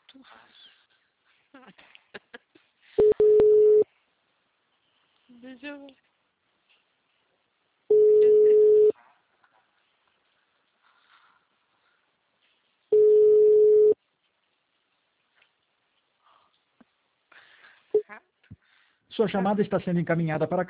Deixa eu ver. Sua chamada está sendo encaminhada para